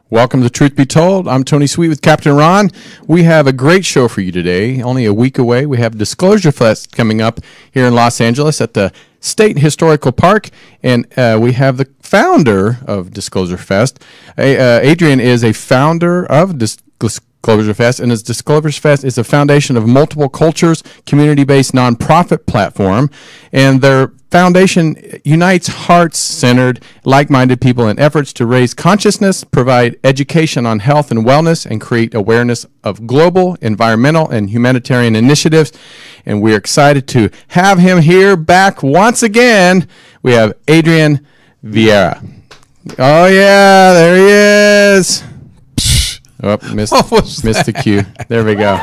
Welcome to Truth Be Told. I'm Tony Sweet with Captain Ron. We have a great show for you today. Only a week away, we have Disclosure Fest coming up here in Los Angeles at the State Historical Park, and we have the founder of Disclosure Fest. Adrian is a founder of Disclosure Fest, and Disclosure Fest is a foundation of multiple cultures, community-based nonprofit platform, and their foundation unites heart-centered, like-minded people in efforts to raise consciousness, provide education on health and wellness, and create awareness of global, environmental, and humanitarian initiatives. And we're excited to have him here back once again. We have Adrian Vieira. Oh, yeah, there he is. Oh, missed the cue. There we go.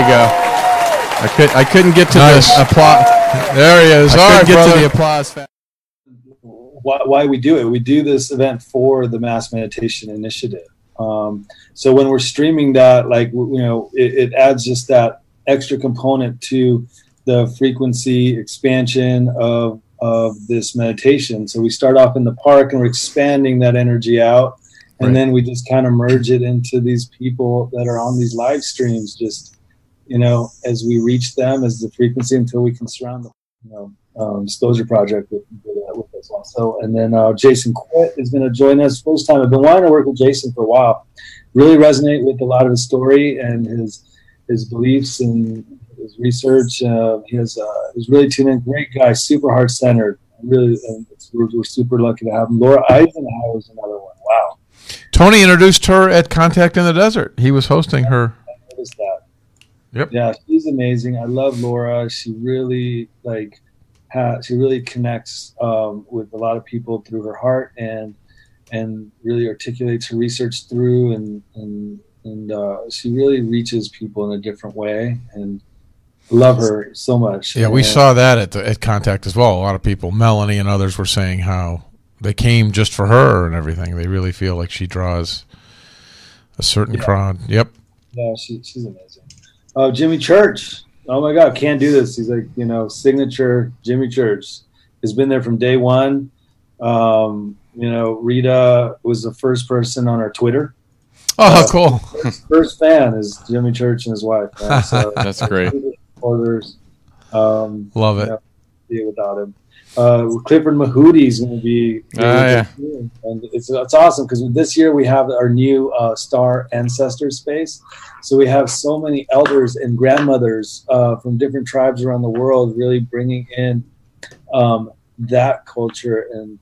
I couldn't get to the applause. There he is. I couldn't get to the applause. Why we do it? We do this event for the Mass Meditation Initiative. So when we're streaming that, it adds just that extra component to the frequency expansion of this meditation. So we start off in the park and we're expanding that energy out. And then we just kind of merge it into these people that are on these live streams, just, as we reach them as the frequency until we can surround the Disclosure Project with us also. And then Jason Quitt is going to join us first time. I've been wanting to work with Jason for a while. Really resonate with a lot of his story and his beliefs and his research. He's really tuned in. Great guy, super heart-centered. Really, we're super lucky to have him. Laura Eisenhower is another one. Wow. Tony introduced her at Contact in the Desert. He was hosting her. I noticed that. Yep. Yeah, she's amazing. I love Laura. She really connects with a lot of people through her heart and really articulates her research through and she really reaches people in a different way, and love her so much. Yeah, we saw that at Contact as well. A lot of people, Melanie and others, were saying how they came just for her and everything. They really feel like she draws a certain crowd. Yep. Yeah, she's amazing. Oh, Jimmy Church. Oh my God, can't do this. He's like, signature Jimmy Church. Has been there from day one. Rita was the first person on our Twitter. Oh, cool. First fan is Jimmy Church and his wife. So that's great. Supporters. Love it. Be without him. Clifford Mahooty is going to be and it's awesome because this year we have our new Star Ancestor space, so we have so many elders and grandmothers from different tribes around the world really bringing in that culture, and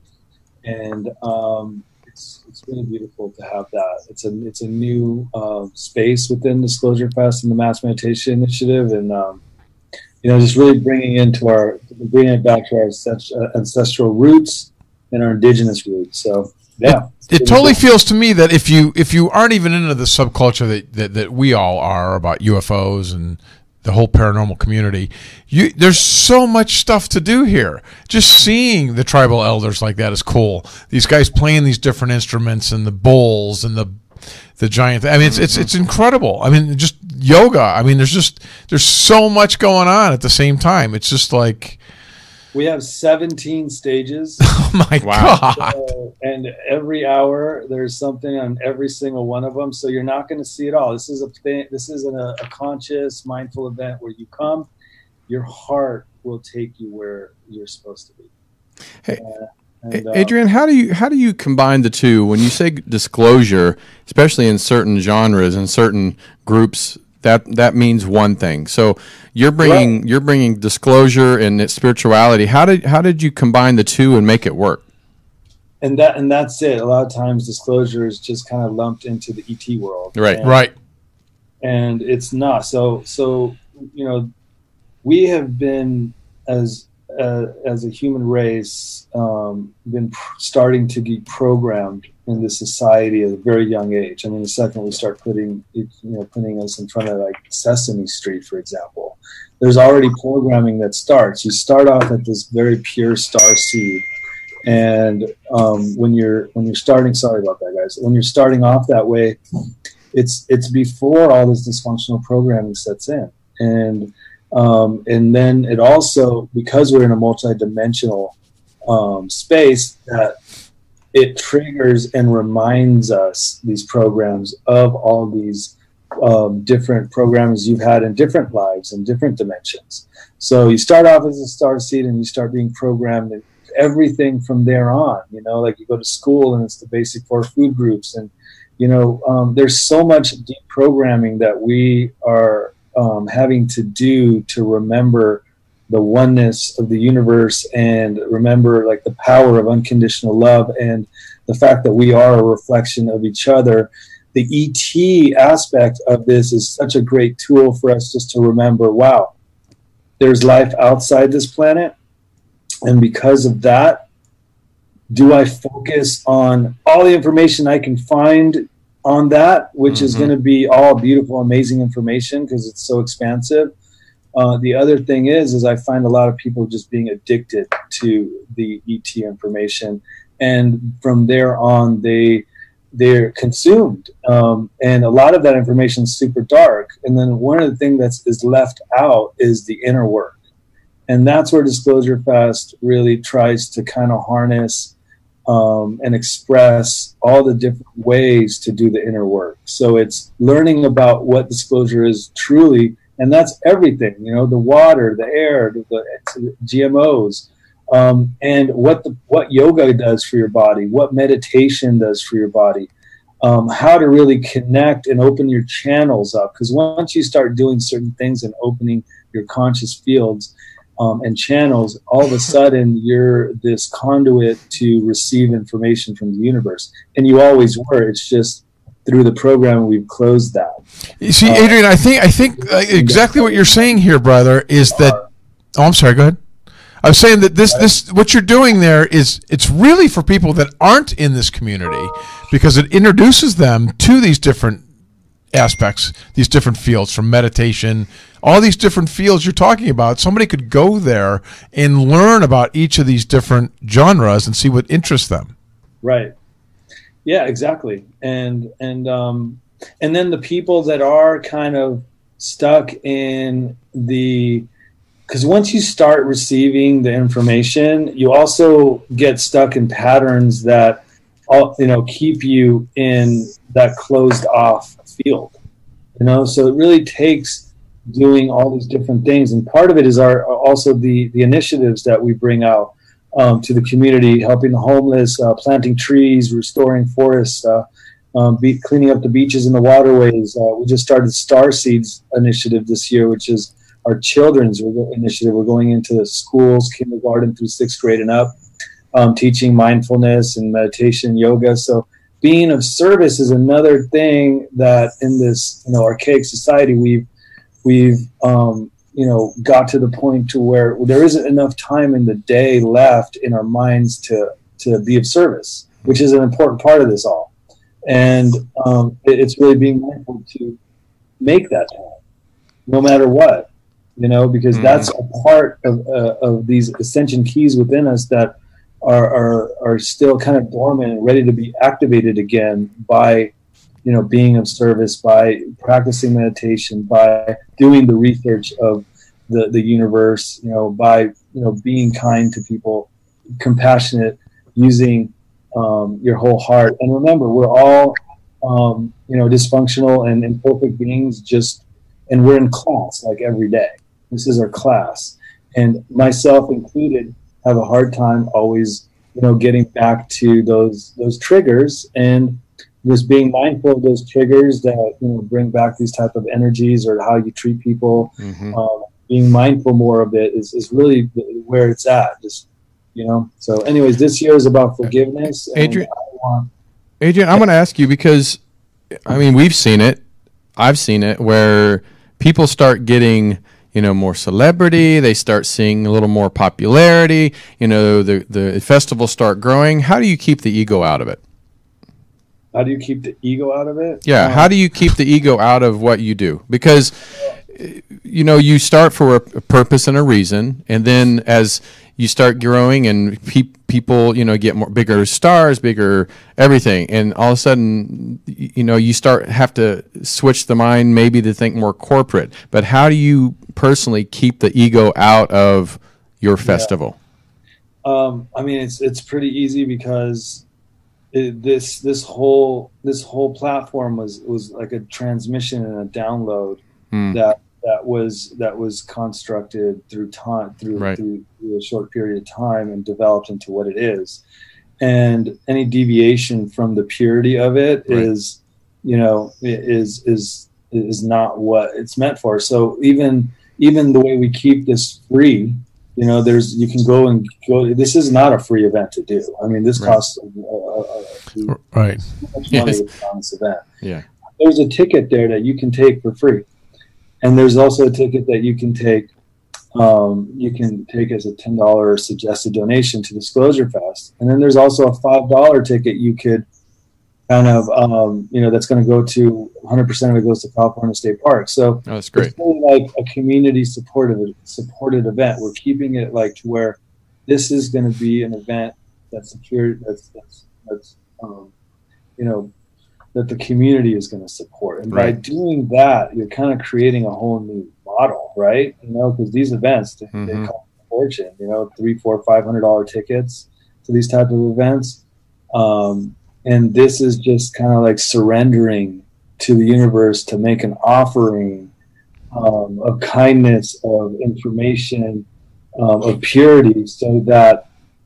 it's really beautiful to have that. It's a new space within Disclosure Fest and the Mass Meditation Initiative, and just really bringing it back to our ancestral roots and our indigenous roots. So, yeah. It totally feels to me that if you aren't even into the subculture that we all are about UFOs and the whole paranormal community, there's so much stuff to do here. Just seeing the tribal elders like that is cool. These guys playing these different instruments and the bowls and the giant. I mean, it's incredible. I mean, just yoga. I mean, there's so much going on at the same time. It's just like we have 17 stages. Oh my God! And every hour there's something on every single one of them. So you're not going to see it all. This isn't a conscious, mindful event where you come. Your heart will take you where you're supposed to be. Hey. Adrian, how do you combine the two? When you say disclosure, especially in certain genres and certain groups, that means one thing. So you're bringing disclosure and spirituality. How did you combine the two and make it work? And that's it. A lot of times disclosure is just kind of lumped into the ET world. Right. And it's not. So we have been as a human race, been starting to be programmed in this society at a very young age. I mean, the second we start putting us in front of like Sesame Street, for example, there's already programming that starts. You start off at this very pure star seed, and when you're starting, sorry about that, guys. When you're starting off that way, it's before all this dysfunctional programming sets in, and then it also, because we're in a multi-dimensional space, that it triggers and reminds us, these programs, of all these different programs you've had in different lives and different dimensions. So you start off as a star seed and you start being programmed in everything from there on. You know, like you go to school and it's the basic 4 food groups, and you know, there's so much deep programming that we are having to do to remember the oneness of the universe, and remember like the power of unconditional love, and the fact that we are a reflection of each other. The ET aspect of this is such a great tool for us just to remember, wow, there's life outside this planet. And because of that, do I focus on all the information I can find on that, which is going to be all beautiful, amazing information because it's so expansive. The other thing is I find a lot of people just being addicted to the ET information. And from there on, they're consumed. And a lot of that information is super dark. And then one of the things that is left out is the inner work. And that's where Disclosure Fest really tries to kind of harness and express all the different ways to do the inner work. So it's learning about what disclosure is truly, and that's everything, you know, the water, the air, the GMOs, and what yoga does for your body, what meditation does for your body, how to really connect and open your channels up. Because once you start doing certain things and opening your conscious fields and channels, all of a sudden you're this conduit to receive information from the universe. And you always were. It's just through the program we've closed that. You see, Adrian, I think exactly what you're saying here, brother, is that. Oh, I'm sorry. Go ahead. I was saying that this what you're doing there is, it's really for people that aren't in this community, because it introduces them to these different aspects, these different fields, from meditation, all these different fields you're talking about. Somebody could go there and learn about each of these different genres and see what interests them. Right. Yeah, exactly. And then the people that are kind of stuck in because once you start receiving the information, you also get stuck in patterns that keep you in that closed off field. You know, so it really takes doing all these different things, and part of it is also the initiatives that we bring out to the community, helping the homeless, planting trees, restoring forests, cleaning up the beaches and the waterways. We just started Star Seeds initiative this year, which is our children's initiative. We're going into the schools, kindergarten through 6th grade and up, teaching mindfulness and meditation, yoga. So being of service is another thing that in this archaic society we've got to the point to where there isn't enough time in the day left in our minds to be of service, which is an important part of this all. And it's really being mindful to make that time, no matter what, because that's a part of these ascension keys within us that are still kind of dormant and ready to be activated again by being of service, by practicing meditation, by doing the research of the universe, by being kind to people, compassionate, using your whole heart. And remember, we're all dysfunctional and imperfect beings, and we're in class like every day. This is our class, and myself included have a hard time always getting back to those triggers, and just being mindful of those triggers that bring back these type of energies, or how you treat people. Being mindful more of it is really where it's at. So anyways, this year is about forgiveness. Adrian, I'm going to ask you, because we've seen it, I've seen it, where people start getting more celebrity, they start seeing a little more popularity, the festivals start growing. How do you keep the ego out of it? How do you keep the ego out of it? Yeah, how do you keep the ego out of what you do? Because, you start for a purpose and a reason, and then as you start growing and people, get bigger stars, bigger everything, and all of a sudden, you have to switch the mind maybe to think more corporate. But how do you personally keep the ego out of your festival? It's pretty easy, because this whole platform was like a transmission and a download that was constructed through time through a short period of time and developed into what it is. And any deviation from the purity of it is not what it's meant for. So even the way we keep this free, you can go. This is not a free event to do. I mean, this costs right much money to put on this event. Yeah, there's a ticket there that you can take for free, and there's also a ticket that you can take. You can take as a $10 suggested donation to Disclosure Fest, and then there's also a $5 ticket you could kind of that's going to go to 100% of it goes to California State Park. So that's great. It's really like a community supported event. We're keeping it like to where this is going to be an event that's secure. That's that the community is going to support. And by doing that, you're kind of creating a whole new model, right? Because these events, they cost a fortune, $300, $400, $500 tickets to these type of events. And this is just kind of like surrendering to the universe to make an offering of kindness, of information, of purity, so that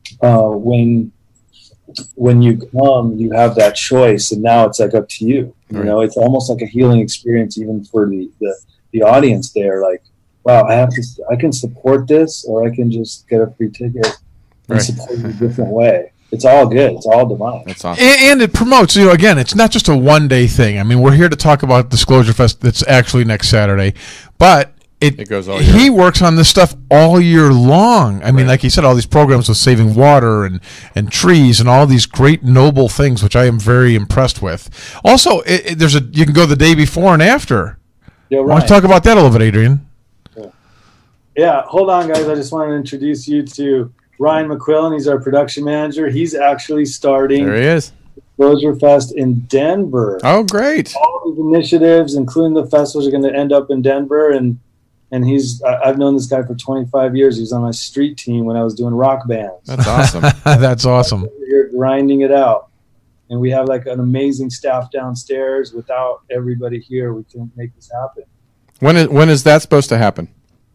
when you come, you have that choice, and now it's like up to you. It's almost like a healing experience, even for the audience there. Like, wow, I can support this, or I can just get a free ticket and support it in a different way. It's all good. It's all divine. That's awesome. And it promotes, again, it's not just a one-day thing. I mean, we're here to talk about Disclosure Fest that's actually next Saturday, but it goes all year. He works on this stuff all year long. I mean, like he said, all these programs with saving water and trees and all these great noble things, which I am very impressed with. Also, you can go the day before and after. Yeah, right. I want to talk about that a little bit, Adrian. Yeah, hold on, guys. I just want to introduce you to Ryan McQuillan. He's our production manager. He's actually starting. There he is. Disclosure Fest in Denver. Oh, great! All these initiatives, including the festivals, are going to end up in Denver. And I've known this guy for 25 years. He was on my street team when I was doing rock bands. That's awesome. That's awesome. We're grinding it out, and we have like an amazing staff downstairs. Without everybody here, we couldn't make this happen. When is that supposed to happen?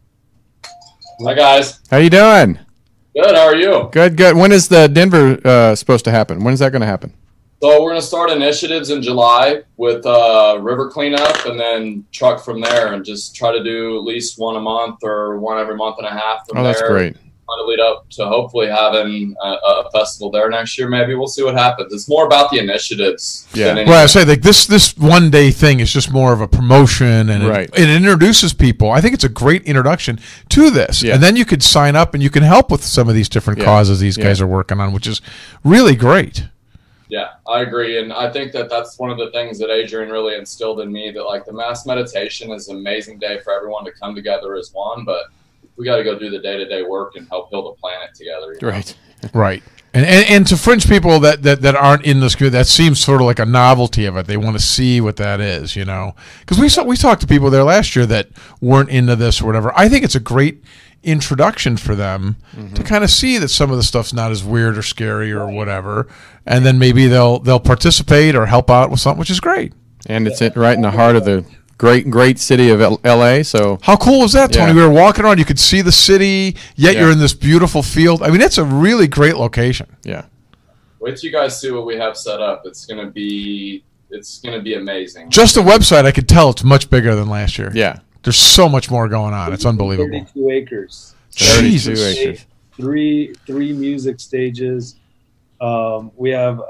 Hi guys. How you doing? Good, how are you? Good. When is the Denver supposed to happen? When is that going to happen? So we're going to start initiatives in July with river cleanup, and then truck from there and just try to do at least one a month or one every month and a half from there. That's great. Trying to lead up to hopefully having a festival there next year. Maybe we'll see what happens. It's more about the initiatives. Yeah. Well, I say like this one day thing is just more of a promotion, and it introduces people. I think it's a great introduction to this, and then you could sign up and you can help with some of these different causes these guys are working on, which is really great. Yeah, I agree. And I think that's one of the things that Adrian really instilled in me, that like the mass meditation is an amazing day for everyone to come together as one, but we got to go do the day-to-day work and help heal the planet together. Right. And to fringe people that aren't in this community, that seems sort of like a novelty of it. They want to see what that is, because we talked to people there last year that weren't into this or whatever. I think it's a great introduction for them to kind of see that some of the stuff's not as weird or scary or whatever, and then maybe they'll participate or help out with something, which is great. And it's right in the heart of the great city of L.A. So how cool was that, Tony? We were walking around, you could see the city, yet you're in this beautiful field. I mean, it's a really great location. Yeah. Wait till you guys see what we have set up. It's gonna be amazing. Just the website, I could tell it's much bigger than last year. Yeah. There's so much more going on. It's unbelievable. 32 acres. 32 acres. Three music stages. We have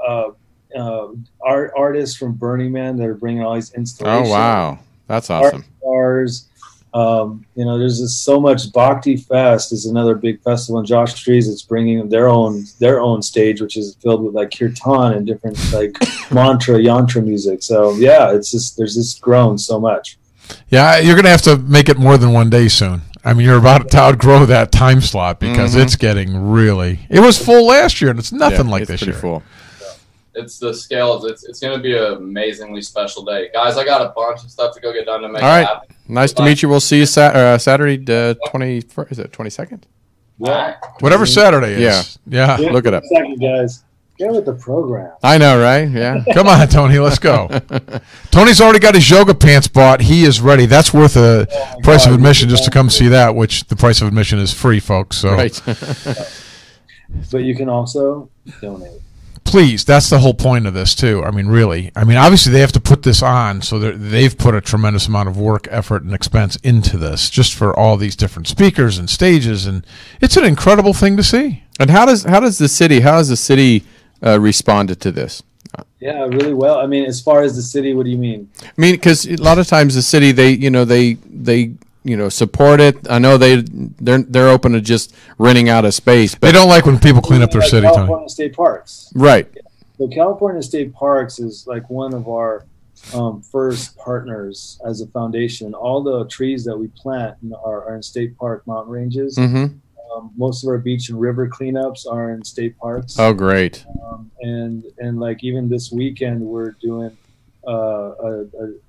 artists from Burning Man that are bringing all these installations. Oh wow, that's awesome. Stars. There's just so much. Bhakti Fest is another big festival in Josh Trees. It's bringing their own stage, which is filled with like kirtan and different like yantra music. So yeah, there's just grown so much. Yeah, you're going to have to make it more than one day soon. I mean, you're about to outgrow that time slot because it's getting really... It was full last year, and it's nothing like this year. Full. It's the scale. It's going to be an amazingly special day. Guys, I got a bunch of stuff to go get done to make it happen. Nice to meet you. We'll see you Saturday, 21st. Is it 22nd? Yeah. Whatever Saturday is. Yeah. Look it up. Second, guys. Get with the program. I know, right? Yeah. Come on, Tony, let's go. Tony's already got his yoga pants bought. He is ready. That's worth a price of admission just to come see that, which the price of admission is free, folks. So Right. But you can also donate. please, that's the whole point of this too. I mean, really. I mean, obviously they have to put this on, so they've put a tremendous amount of work, effort, and expense into this, just for all these different speakers and stages, and it's an incredible thing to see. And how has the city responded to this? Yeah, really well. I mean, as far as the city, what do you mean? I mean, because a lot of times the city, they support it. I know they're open to just renting out a space, They but don't like when people clean up their Like city, Tony. California State Parks. right. So California State Parks is like one of our first partners as a foundation. All the trees that we plant are in state park mountain ranges. Mm-hmm. Most of our beach and river cleanups are in state parks. Oh, great. And like even this weekend, we're doing a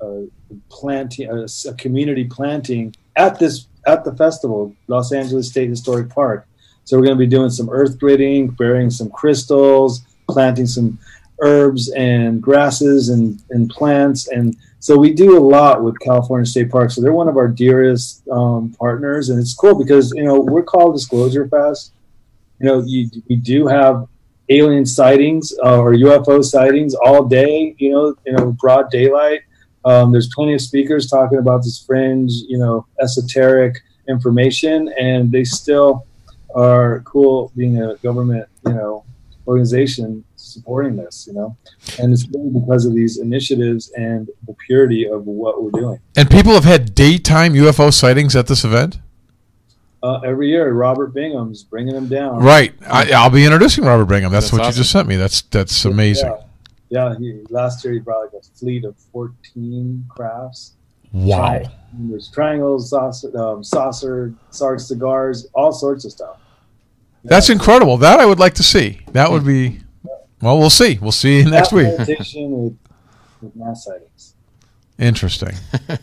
community planting at the festival, Los Angeles State Historic Park. So we're going to be doing some earth gridding, burying some crystals, planting some herbs and grasses and plants. And so we do a lot with California State Park. So they're one of our dearest partners. And it's cool because, we're called Disclosure Fest. We do have alien sightings or UFO sightings all day, broad daylight. There's plenty of speakers talking about this fringe, esoteric information, and they still are cool being a government, organization supporting this, and it's really because of these initiatives and the purity of what we're doing. And people have had daytime UFO sightings at this event? Every year, Robert Bingham's bringing them down. Right. I'll be introducing Robert Bingham. That's what awesome. you just sent me. That's amazing. Yeah. Last year he brought like a fleet of 14 crafts. Wow. There's triangles, saucer, Sarge cigars, all sorts of stuff. That's incredible. That I would like to see. That would be, well, we'll see. We'll see you next week. Meditation with mass sightings. Interesting.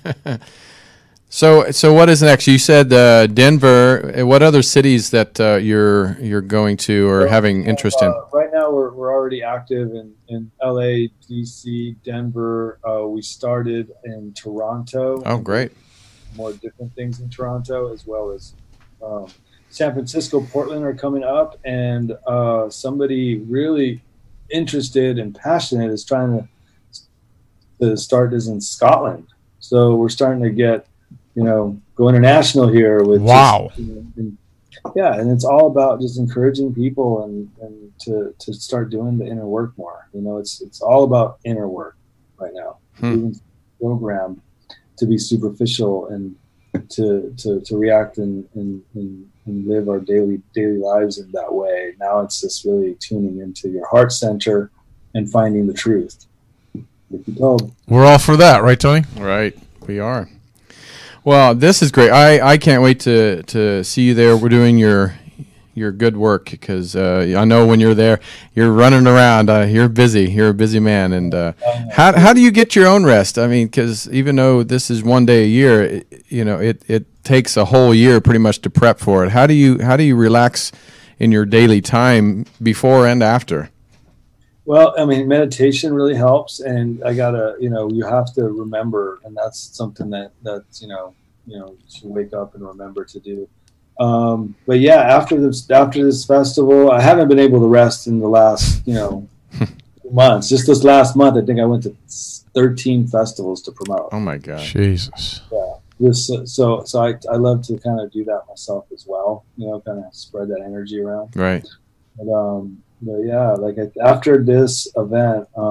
So what is next? You said Denver. What other cities that you're going to or having interest in? Right now, we're already active in LA, DC, Denver. We started in Toronto. Oh, great. More different things in Toronto, as well as San Francisco, Portland are coming up, and somebody really interested and passionate is trying to start this in Scotland. So we're starting to get, go international here with Wow. and it's all about just encouraging people and to start doing the inner work more. It's all about inner work right now. Moving program to be superficial and to react and live our daily lives in that way. Now it's just really tuning into your heart center and finding the truth. If you told. We're all for that, right, Tony? Right, we are. Well, this is great. I can't wait to see you there. We're doing your good work because I know when you're there, you're running around. You're busy. You're a busy man. And how do you get your own rest? I mean, because even though this is one day a year, it takes a whole year pretty much to prep for it. How do you relax in your daily time before and after? Well, I mean, meditation really helps, and I gotta, you have to remember, and that's something that's you should wake up and remember to do. But yeah, after this festival, I haven't been able to rest in the last, months. Just this last month, I think I went to 13 festivals to promote. Oh my God. Jesus. Yeah. So I love to kind of do that myself as well. Kind of spread that energy around. Right. But yeah, like after this event, I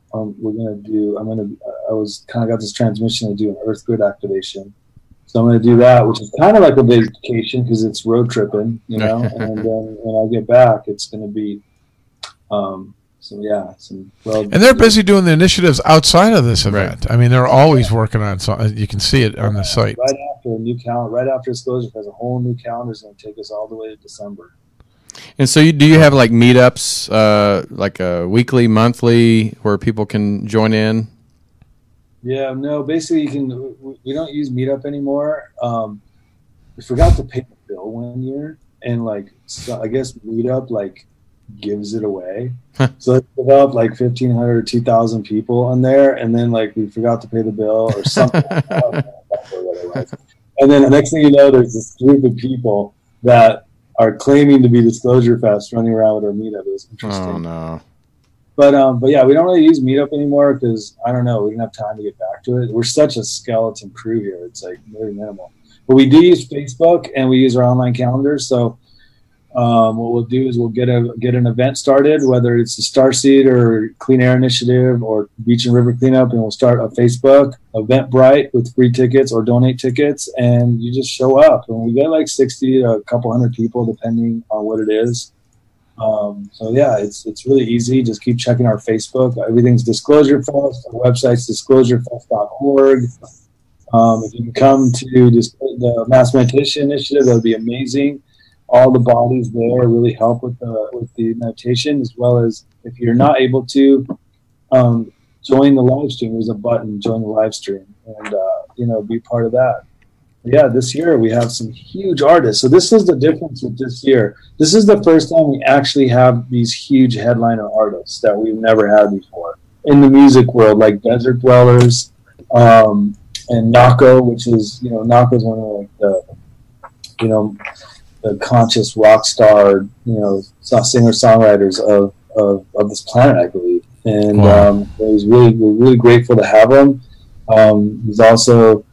was kind of got this transmission to do an Earth Grid activation. So I'm going to do that, which is kind of like a vacation because it's road tripping, and then when I get back, it's going to be, and they're busy doing the initiatives outside of this event. Right. I mean, they're always working on something. You can see it on the site. Right after a new calendar, right after Disclosure has a whole new calendar is going to take us all the way to December. And so do you have like meetups, like a weekly, monthly, where people can join in? Yeah, no, basically we don't use Meetup anymore. We forgot to pay the bill one year, and I guess Meetup gives it away. So they developed like 1,500 or 2,000 people on there, and then like we forgot to pay the bill or something. I don't know what it was. And then the next thing you know, there's this group of people that are claiming to be Disclosure Fest running around with our meetup. It was interesting. Oh no. But yeah, we don't really use Meetup anymore because I don't know, we didn't have time to get back to it. We're such a skeleton crew here; it's like very minimal. But we do use Facebook and we use our online calendars. So what we'll do is we'll get an event started, whether it's the Starseed or Clean Air Initiative or Beach and River Cleanup, and we'll start a Facebook Eventbrite with free tickets or donate tickets, and you just show up. And we get like 60 to a couple hundred people depending on what it is. So yeah, it's really easy. Just keep checking our Facebook. Everything's Disclosure Fest. Our website's disclosurefest.org. If you can come to the Mass Meditation Initiative, that would be amazing. All the bodies there really help with the meditation, as well as if you're not able to join the live stream. There's a button, join the live stream, and be part of that. Yeah, this year we have some huge artists. So this is the difference with this year. This is the first time we actually have these huge headliner artists that we've never had before in the music world, like Desert Dwellers, and Nako, which is, Nako's one of like the conscious rock star, singer-songwriters of this planet, I believe. And Wow. we're really grateful to have him. He's also,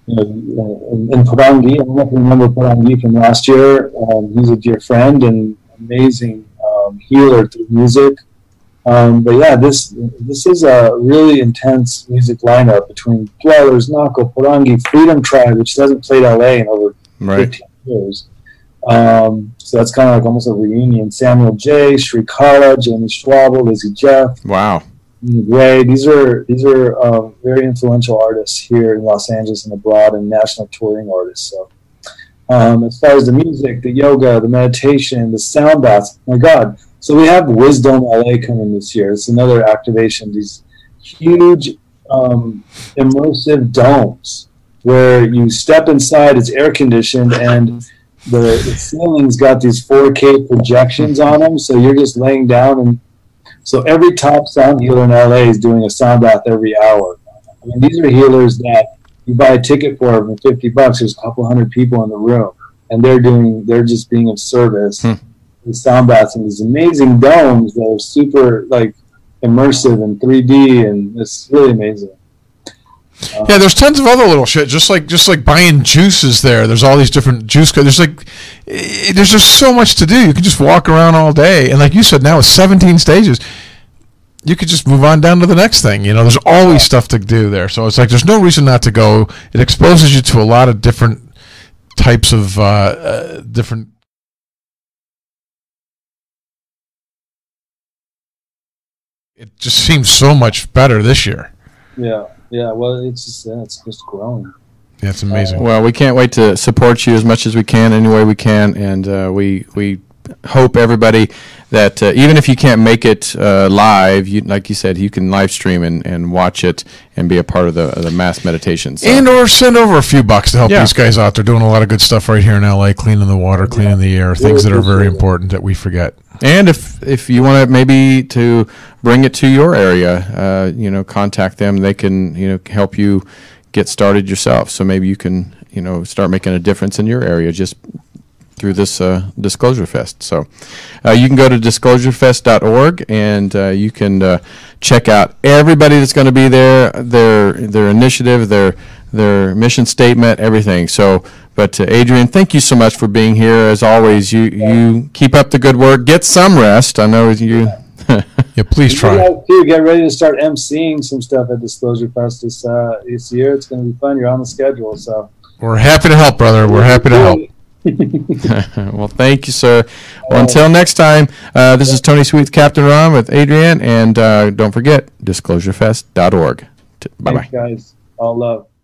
in Parangi, I don't know if you remember Parangi from last year. He's a dear friend and amazing healer through music. But yeah, this is a really intense music lineup between Dwellers, Nako, Parangi, Freedom Tribe, which hasn't played LA in over Right. 15 years. So that's kind of like almost a reunion. Samuel J, Sri Kala, Jamie Schwabel, Lizzie Jeff, Wow. Gray. These are very influential artists here in Los Angeles and abroad, and national touring artists. So as far as the music, the yoga, the meditation, the sound baths, my God. So we have Wisdom LA coming this year. It's another activation. These huge immersive domes where you step inside, it's air conditioned, and the ceiling's got these 4K projections on them, so you're just laying down, and so every top sound healer in LA is doing a sound bath every hour. I mean, these are healers that you buy a ticket for $50. There's a couple hundred people in the room, and they're just being of service. The sound baths in these amazing domes that are super like immersive and 3D, and it's really amazing. Yeah, there's tons of other little shit. Just like buying juices there. There's all these different juice. There's just so much to do. You can just walk around all day, and like you said, now with 17 stages, you could just move on down to the next thing. There's always stuff to do there. So it's like there's no reason not to go. It exposes you to a lot of different types of different. It just seems so much better this year. Yeah. Well, it's just growing. Yeah, it's amazing. Well, we can't wait to support you as much as we can, any way we can, and we hope everybody that even if you can't make it live, like you said, you can live stream and watch it and be a part of the mass meditations. So. And or send over a few bucks to help Yeah. these guys out. They're doing a lot of good stuff right here in LA, cleaning the water, cleaning the air, things that are very important that we forget. And if you want to maybe to bring it to your area, contact them. They can help you get started yourself. So maybe you can start making a difference in your area just through this Disclosure Fest. So you can go to disclosurefest.org and you can check out everybody that's going to be there, their initiative, their mission statement, everything. So, but Adrian, thank you so much for being here. As always, you keep up the good work. Get some rest. I know you. Yeah, please You try. guys too, get ready to start emceeing some stuff at Disclosure Fest this year. It's going to be fun. You're on the schedule, so We're happy to help, brother. We're happy to help. Well, thank you, sir. Well, until next time, this is Tony Sweet, Captain Ron with Adrian, and don't forget, disclosurefest.org. Bye-bye. Thanks, guys. All love.